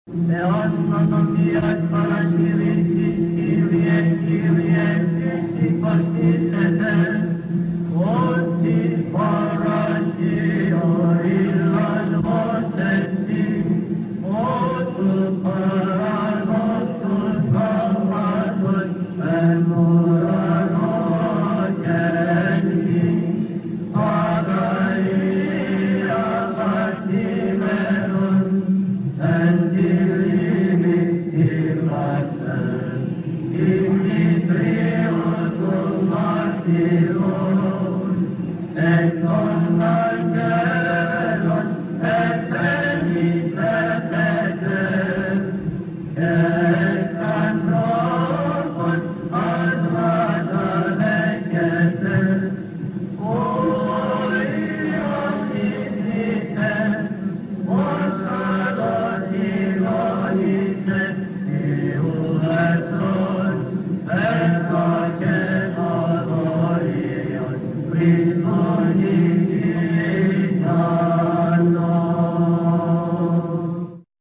Θεός Θείας παρακηρύττης, Κύριε, Κύριε, υπαστήσετε, ότι παράγει ο ηλασμός εσύ, ότου παραδόξους θαύματος εν ουρανό και εν γη, Αγαρία παρτίμενον, εν τη λίμνη ήλασεν, εις Κυπρίος των μαρτυρών, εκ των αγγέλων